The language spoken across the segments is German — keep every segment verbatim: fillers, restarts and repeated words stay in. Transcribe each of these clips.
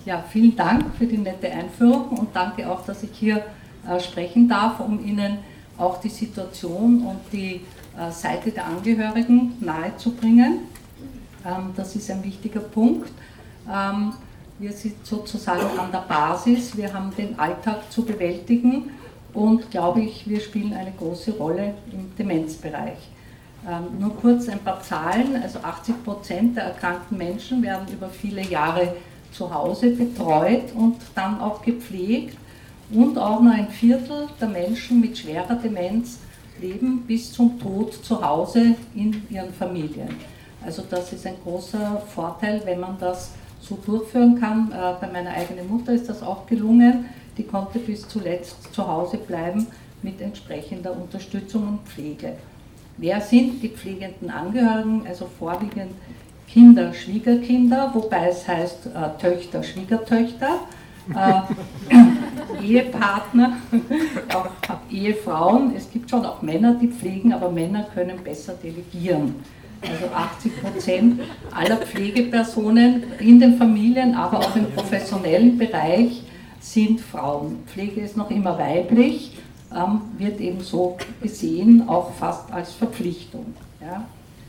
Ja, vielen Dank für die nette Einführung und danke auch, dass ich hier äh, sprechen darf, um Ihnen auch die Situation und die äh, Seite der Angehörigen nahezubringen. Ähm, das ist ein wichtiger Punkt. Ähm, wir sind sozusagen an der Basis, wir haben den Alltag zu bewältigen und, glaube ich, wir spielen eine große Rolle im Demenzbereich. Ähm, nur kurz ein paar Zahlen, also achtzig Prozent der erkrankten Menschen werden über viele Jahre zu Hause betreut und dann auch gepflegt und auch nur ein Viertel der Menschen mit schwerer Demenz leben bis zum Tod zu Hause in ihren Familien. Also das ist ein großer Vorteil, wenn man das so durchführen kann. Äh, bei meiner eigenen Mutter ist das auch gelungen, die konnte bis zuletzt zu Hause bleiben mit entsprechender Unterstützung und Pflege. Wer sind die pflegenden Angehörigen? Also vorwiegend Kinder, Schwiegerkinder, wobei es heißt äh, Töchter, Schwiegertöchter, äh, Ehepartner, auch Ehefrauen. Es gibt schon auch Männer, die pflegen, aber Männer können besser delegieren. Also achtzig Prozent aller Pflegepersonen in den Familien, aber auch im professionellen Bereich sind Frauen. Pflege ist noch immer weiblich, ähm, wird eben so gesehen, auch fast als Verpflichtung. Ja.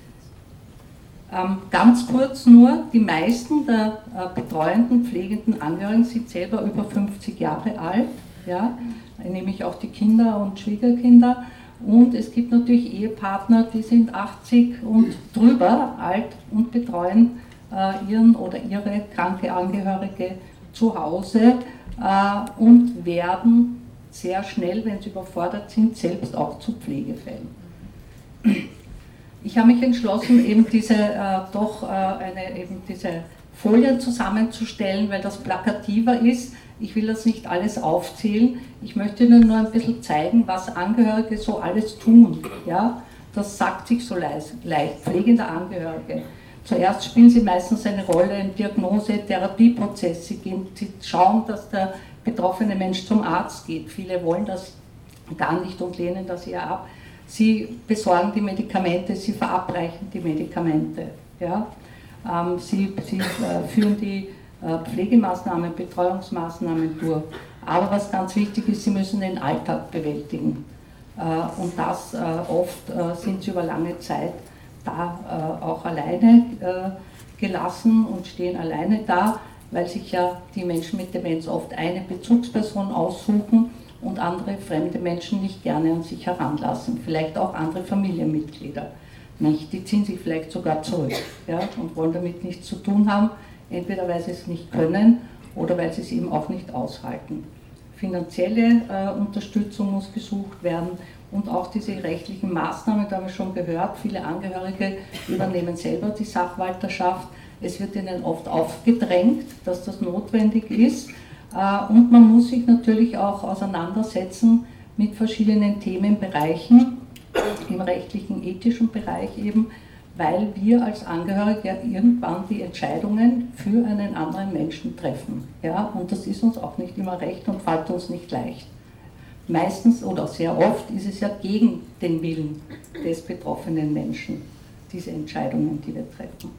Ähm, ganz kurz nur, die meisten der äh, betreuenden, pflegenden Angehörigen sind selber über fünfzig Jahre alt, ja, nämlich auch die Kinder und Schwiegerkinder. Und es gibt natürlich Ehepartner, die sind achtzig und drüber alt und betreuen äh, ihren oder ihre kranke Angehörige zu Hause äh, und werden sehr schnell, wenn sie überfordert sind, selbst auch zu Pflegefällen. Ich habe mich entschlossen, eben diese äh, doch äh, eine, eben diese Folien zusammenzustellen, weil das plakativer ist. Ich will das nicht alles aufzählen. Ich möchte Ihnen nur ein bisschen zeigen, was Angehörige so alles tun. Ja? Das sagt sich so leicht. Pflegende Angehörige. Zuerst spielen sie meistens eine Rolle im Diagnose-, Therapieprozess. Sie, gehen, sie schauen, dass der betroffene Mensch zum Arzt geht. Viele wollen das gar nicht und lehnen das eher ab. Sie besorgen die Medikamente, sie verabreichen die Medikamente. Ja? Ähm, sie sie äh, führen die äh, Pflegemaßnahmen, Betreuungsmaßnahmen durch. Aber was ganz wichtig ist, sie müssen den Alltag bewältigen. Äh, und das äh, oft äh, sind sie über lange Zeit da äh, auch alleine äh, gelassen und stehen alleine da, weil sich ja die Menschen mit Demenz oft eine Bezugsperson aussuchen und andere fremde Menschen nicht gerne an sich heranlassen. Vielleicht auch andere Familienmitglieder nicht. Die ziehen sich vielleicht sogar zurück, ja, und wollen damit nichts zu tun haben, entweder weil sie es nicht können oder weil sie es eben auch nicht aushalten. Finanzielle äh, Unterstützung muss gesucht werden und auch diese rechtlichen Maßnahmen, da haben wir schon gehört, viele Angehörige übernehmen selber die Sachwalterschaft. Es wird ihnen oft aufgedrängt, dass das notwendig ist. Und man muss sich natürlich auch auseinandersetzen mit verschiedenen Themenbereichen, im rechtlichen, ethischen Bereich eben, weil wir als Angehörige ja irgendwann die Entscheidungen für einen anderen Menschen treffen. Ja? Und das ist uns auch nicht immer recht und fällt uns nicht leicht. Meistens oder sehr oft ist es ja gegen den Willen des betroffenen Menschen, diese Entscheidungen, die wir treffen.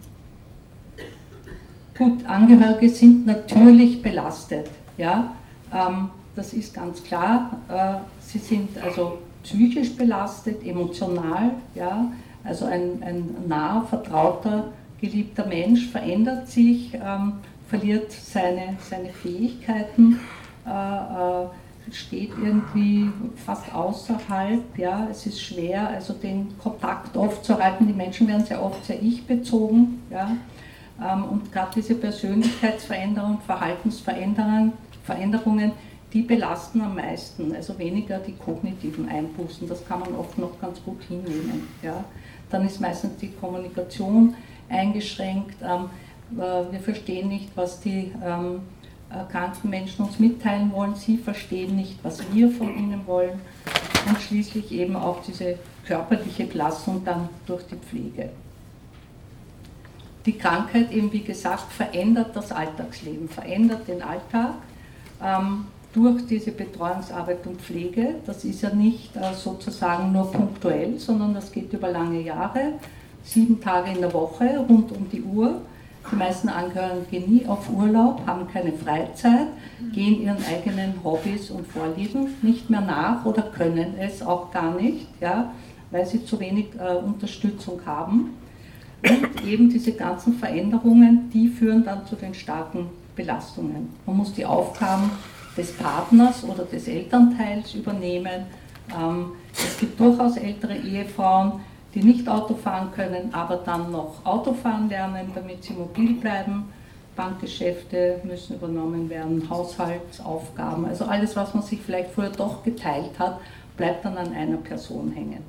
Gut, Angehörige sind natürlich belastet, ja, ähm, das ist ganz klar. Äh, sie sind also psychisch belastet, emotional, ja, also ein, ein naher, vertrauter, geliebter Mensch verändert sich, ähm, verliert seine, seine Fähigkeiten, äh, äh, steht irgendwie fast außerhalb, ja, es ist schwer, also den Kontakt oft zu halten. Die Menschen werden sehr oft sehr ich-bezogen, ja. Und gerade diese Persönlichkeitsveränderungen, Verhaltensveränderungen, Veränderungen, die belasten am meisten, also weniger die kognitiven Einbußen, das kann man oft noch ganz gut hinnehmen. Ja. Dann ist meistens die Kommunikation eingeschränkt, wir verstehen nicht, was die erkrankten Menschen uns mitteilen wollen, sie verstehen nicht, was wir von ihnen wollen und schließlich eben auch diese körperliche Belastung dann durch die Pflege. Die Krankheit, eben wie gesagt, verändert das Alltagsleben, verändert den Alltag ähm, durch diese Betreuungsarbeit und Pflege. Das ist ja nicht äh, sozusagen nur punktuell, sondern das geht über lange Jahre, sieben Tage in der Woche, rund um die Uhr. Die meisten Angehörigen gehen nie auf Urlaub, haben keine Freizeit, gehen ihren eigenen Hobbys und Vorlieben nicht mehr nach oder können es auch gar nicht, ja, weil sie zu wenig äh, Unterstützung haben. Und eben diese ganzen Veränderungen, die führen dann zu den starken Belastungen. Man muss die Aufgaben des Partners oder des Elternteils übernehmen. Ähm, es gibt durchaus ältere Ehefrauen, die nicht Auto fahren können, aber dann noch Auto fahren lernen, damit sie mobil bleiben. Bankgeschäfte müssen übernommen werden, Haushaltsaufgaben, also alles, was man sich vielleicht früher doch geteilt hat, bleibt dann an einer Person hängen.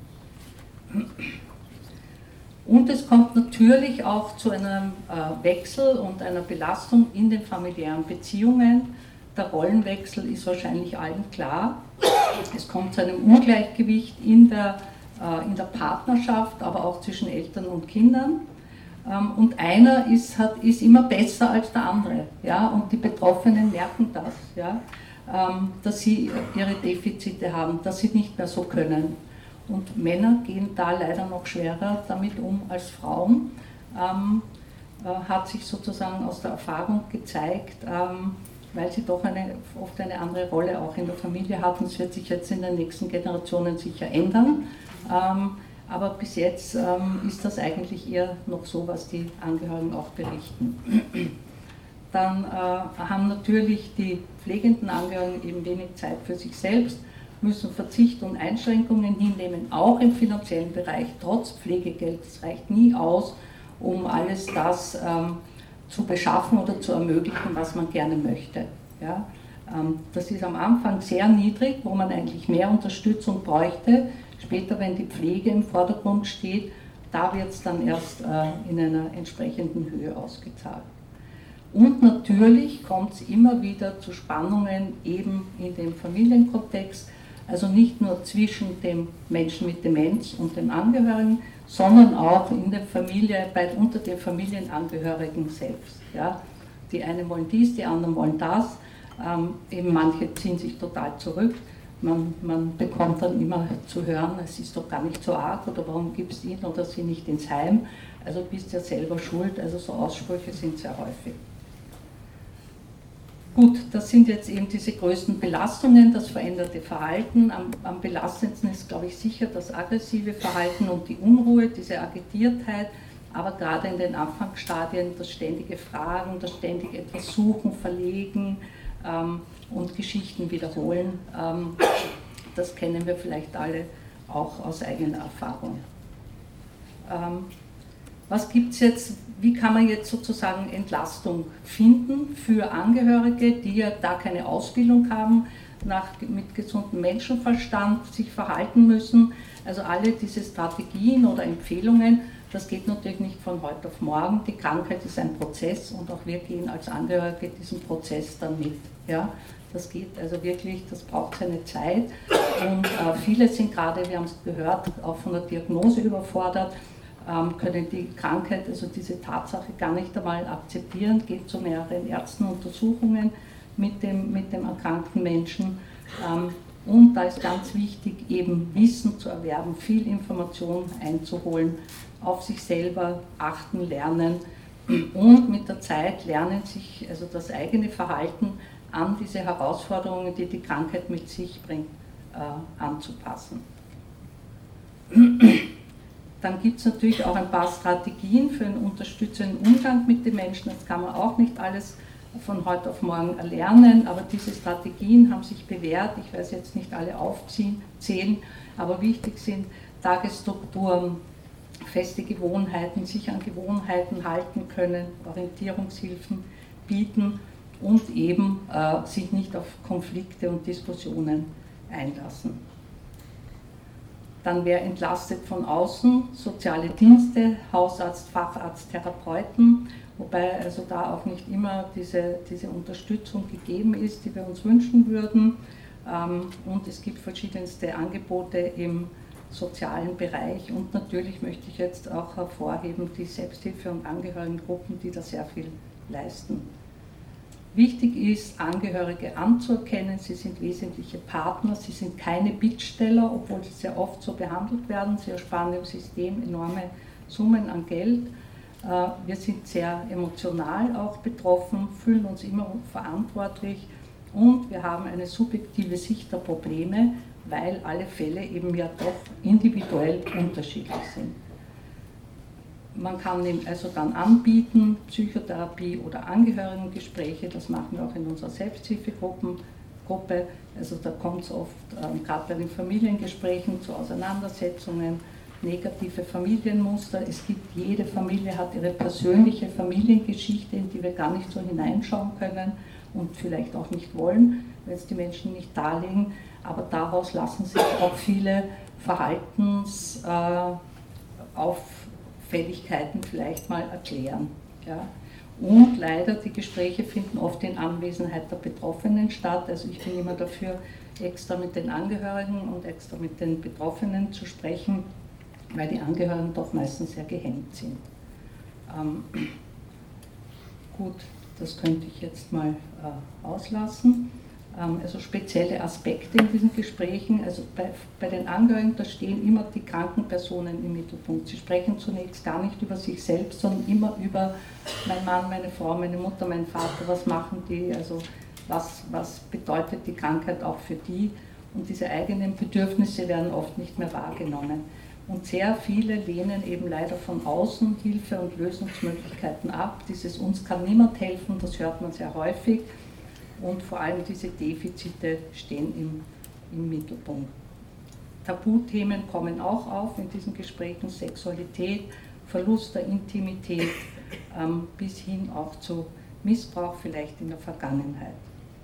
Und es kommt natürlich auch zu einem äh, Wechsel und einer Belastung in den familiären Beziehungen. Der Rollenwechsel ist wahrscheinlich allen klar. Es kommt zu einem Ungleichgewicht in der, äh, in der Partnerschaft, aber auch zwischen Eltern und Kindern. Ähm, und einer ist, hat, ist immer besser als der andere. Ja? Und die Betroffenen merken das, ja? ähm, dass sie ihre Defizite haben, dass sie nicht mehr so können. Und Männer gehen da leider noch schwerer damit um als Frauen. Ähm, äh, hat sich sozusagen aus der Erfahrung gezeigt, ähm, weil sie doch eine, oft eine andere Rolle auch in der Familie hatten. Es wird sich jetzt in den nächsten Generationen sicher ändern. Ähm, aber bis jetzt ähm, ist das eigentlich eher noch so, was die Angehörigen auch berichten. Dann äh, haben natürlich die pflegenden Angehörigen eben wenig Zeit für sich selbst, müssen Verzicht und Einschränkungen hinnehmen, auch im finanziellen Bereich, trotz Pflegegeld. Es reicht nie aus, um alles das ähm, zu beschaffen oder zu ermöglichen, was man gerne möchte. Ja? Ähm, das ist am Anfang sehr niedrig, wo man eigentlich mehr Unterstützung bräuchte. Später, wenn die Pflege im Vordergrund steht, da wird es dann erst äh, in einer entsprechenden Höhe ausgezahlt. Und natürlich kommt es immer wieder zu Spannungen eben in dem Familienkontext, also nicht nur zwischen dem Menschen mit Demenz und dem Angehörigen, sondern auch in der Familie, bei, unter den Familienangehörigen selbst. Ja. Die einen wollen dies, die anderen wollen das, ähm, eben manche ziehen sich total zurück. Man, man bekommt dann immer zu hören, es ist doch gar nicht so arg oder warum gibst du ihn oder sie nicht ins Heim, also bist ja selber schuld, also so Aussprüche sind sehr häufig. Gut, das sind jetzt eben diese größten Belastungen, das veränderte Verhalten. Am, am belastendsten ist, glaube ich, sicher das aggressive Verhalten und die Unruhe, diese Agitiertheit, aber gerade in den Anfangsstadien das ständige Fragen, das ständige etwas suchen, verlegen ähm, und Geschichten wiederholen. Ähm, das kennen wir vielleicht alle auch aus eigener Erfahrung. Ähm, Was gibt es jetzt, wie kann man jetzt sozusagen Entlastung finden für Angehörige, die ja da keine Ausbildung haben, nach, mit gesundem Menschenverstand sich verhalten müssen? Also alle diese Strategien oder Empfehlungen, das geht natürlich nicht von heute auf morgen. Die Krankheit ist ein Prozess und auch wir gehen als Angehörige diesen Prozess dann mit. Ja? Das geht also wirklich, das braucht seine Zeit. Und äh, viele sind gerade, wir haben es gehört, auch von der Diagnose überfordert, können die Krankheit, also diese Tatsache gar nicht einmal akzeptieren, geht zu mehreren Ärztenuntersuchungen mit dem, mit dem erkrankten Menschen. Und da ist ganz wichtig, eben Wissen zu erwerben, viel Information einzuholen, auf sich selber achten, lernen und mit der Zeit lernen, sich also das eigene Verhalten an diese Herausforderungen, die die Krankheit mit sich bringt, anzupassen. Dann gibt es natürlich auch ein paar Strategien für einen unterstützenden Umgang mit den Menschen. Das kann man auch nicht alles von heute auf morgen erlernen, aber diese Strategien haben sich bewährt. Ich werde jetzt nicht alle aufzählen, aber wichtig sind Tagesstrukturen, feste Gewohnheiten, sich an Gewohnheiten halten können, Orientierungshilfen bieten und eben äh, sich nicht auf Konflikte und Diskussionen einlassen. Dann wer entlastet von außen, soziale Dienste, Hausarzt, Facharzt, Therapeuten, wobei also da auch nicht immer diese, diese Unterstützung gegeben ist, die wir uns wünschen würden. Und es gibt verschiedenste Angebote im sozialen Bereich und natürlich möchte ich jetzt auch hervorheben die Selbsthilfe- und Angehörigengruppen, die da sehr viel leisten. Wichtig ist, Angehörige anzuerkennen, sie sind wesentliche Partner, sie sind keine Bittsteller, obwohl sie sehr oft so behandelt werden, sie ersparen dem System enorme Summen an Geld. Wir sind sehr emotional auch betroffen, fühlen uns immer verantwortlich und wir haben eine subjektive Sicht der Probleme, weil alle Fälle eben ja doch individuell unterschiedlich sind. Man kann also dann anbieten, Psychotherapie oder Angehörigengespräche, das machen wir auch in unserer Selbsthilfegruppe. Also da kommt es oft, ähm, gerade bei den Familiengesprächen, zu Auseinandersetzungen, negative Familienmuster. Es gibt, jede Familie hat ihre persönliche Familiengeschichte, in die wir gar nicht so hineinschauen können und vielleicht auch nicht wollen, wenn es die Menschen nicht darlegen. Aber daraus lassen sich auch viele Verhaltensauffälligkeiten äh, vielleicht mal erklären. Ja. Und leider, die Gespräche finden oft in Anwesenheit der Betroffenen statt. Also ich bin immer dafür, extra mit den Angehörigen und extra mit den Betroffenen zu sprechen, weil die Angehörigen doch meistens sehr gehemmt sind. Ähm, gut, das könnte ich jetzt mal äh, auslassen. Ähm, also spezielle Aspekte in diesen Gesprächen, also bei, bei den Angehörigen, da stehen immer die kranken Personen im Mittelpunkt. Sie sprechen zunächst gar nicht über sich selbst, sondern immer über mein Mann, meine Frau, meine Mutter, mein Vater, was machen die, also was, was bedeutet die Krankheit auch für die, und diese eigenen Bedürfnisse werden oft nicht mehr wahrgenommen. Und sehr viele lehnen eben leider von außen Hilfe und Lösungsmöglichkeiten ab. Dieses "uns kann niemand helfen", das hört man sehr häufig. Und vor allem diese Defizite stehen im, im Mittelpunkt. Tabuthemen kommen auch auf in diesen Gesprächen: Sexualität, Verlust der Intimität, ähm, bis hin auch zu Missbrauch vielleicht in der Vergangenheit.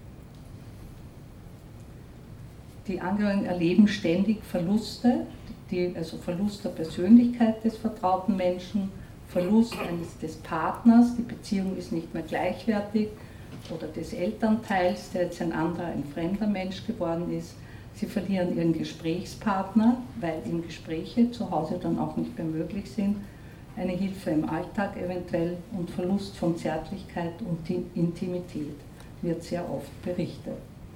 Die Angehörigen erleben ständig Verluste, die, also Verlust der Persönlichkeit des vertrauten Menschen, Verlust eines des Partners, die Beziehung ist nicht mehr gleichwertig, oder des Elternteils, der jetzt ein anderer, ein fremder Mensch geworden ist. Sie verlieren ihren Gesprächspartner, weil ihm Gespräche zu Hause dann auch nicht mehr möglich sind, eine Hilfe im Alltag eventuell, und Verlust von Zärtlichkeit und Intimität wird sehr oft berichtet.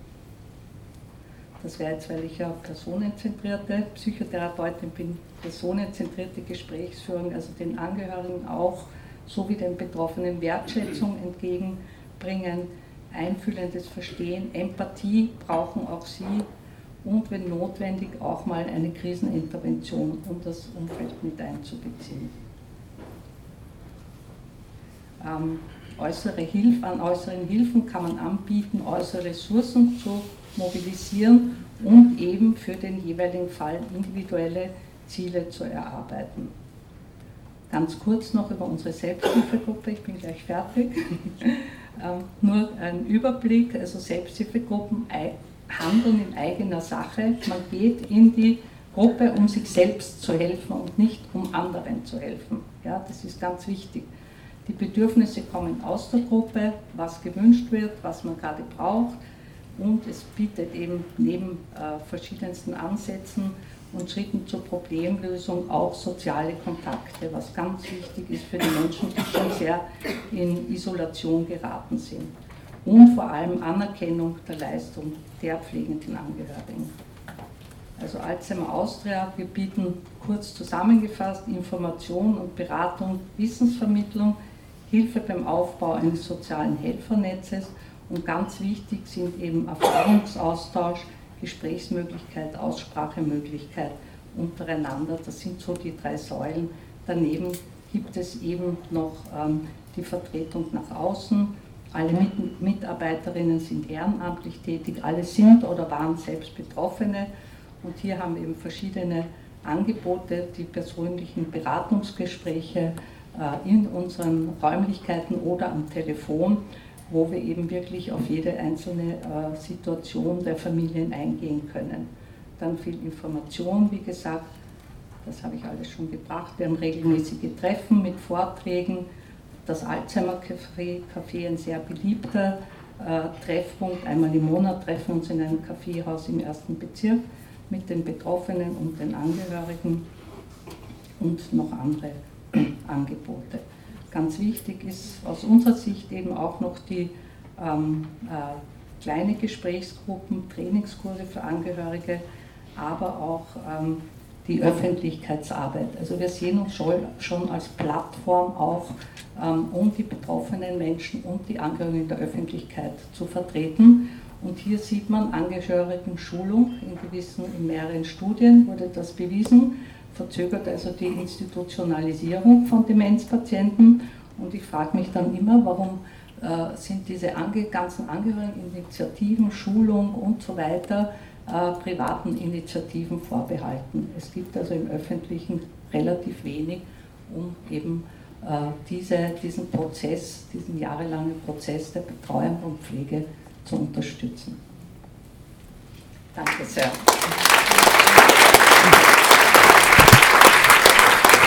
Das wäre jetzt, weil ich ja personenzentrierte Psychotherapeutin bin, personenzentrierte Gesprächsführung, also den Angehörigen auch so wie den Betroffenen Wertschätzung entgegenbringen, einfühlendes Verstehen, Empathie brauchen auch sie, und wenn notwendig auch mal eine Krisenintervention, um das Umfeld mit einzubeziehen. Ähm, äußere Hilfe, an äußeren Hilfen kann man anbieten, äußere Ressourcen zu mobilisieren und eben für den jeweiligen Fall individuelle Ziele zu erarbeiten. Ganz kurz noch über unsere Selbsthilfegruppe, ich bin gleich fertig. ähm, nur ein Überblick, also Selbsthilfegruppen handeln in eigener Sache. Man geht in die Gruppe, um sich selbst zu helfen und nicht um anderen zu helfen. Ja, das ist ganz wichtig. Die Bedürfnisse kommen aus der Gruppe, was gewünscht wird, was man gerade braucht, und es bietet eben neben äh, verschiedensten Ansätzen und Schritten zur Problemlösung auch soziale Kontakte, was ganz wichtig ist für die Menschen, die schon sehr in Isolation geraten sind. Und vor allem Anerkennung der Leistung der pflegenden Angehörigen. Also Alzheimer Austria, wir bieten kurz zusammengefasst Information und Beratung, Wissensvermittlung, Hilfe beim Aufbau eines sozialen Helfernetzes, und ganz wichtig sind eben Erfahrungsaustausch, Gesprächsmöglichkeit, Aussprachemöglichkeit untereinander. Das sind so die drei Säulen. Daneben gibt es eben noch ähm, die Vertretung nach außen. Alle Mit Mitarbeiterinnen sind ehrenamtlich tätig, alle sind oder waren selbst Betroffene, und hier haben wir eben verschiedene Angebote, die persönlichen Beratungsgespräche äh, in unseren Räumlichkeiten oder am Telefon, wo wir eben wirklich auf jede einzelne äh, Situation der Familien eingehen können. Dann viel Information, wie gesagt, das habe ich alles schon gebracht. Wir haben regelmäßige Treffen mit Vorträgen. Das Alzheimer-Café, Café, ein sehr beliebter äh, Treffpunkt. Einmal im Monat treffen wir uns in einem Kaffeehaus im ersten Bezirk mit den Betroffenen und den Angehörigen und noch andere Angebote. Ganz wichtig ist aus unserer Sicht eben auch noch die ähm, äh, kleine Gesprächsgruppen, Trainingskurse für Angehörige, aber auch ähm, die Öffentlichkeitsarbeit. Also wir sehen uns schon als Plattform auch, um die betroffenen Menschen und die Angehörigen der Öffentlichkeit zu vertreten. Und hier sieht man Angehörigen-Schulung in gewissen, in mehreren Studien wurde das bewiesen, verzögert also die Institutionalisierung von Demenzpatienten. Und ich frage mich dann immer, warum äh, sind diese ange ganzen Angehörigeninitiativen, Schulung und so weiter äh, privaten Initiativen vorbehalten. Es gibt also im Öffentlichen relativ wenig, um eben äh, diese, diesen Prozess, diesen jahrelangen Prozess der Betreuung und Pflege zu unterstützen. Danke sehr.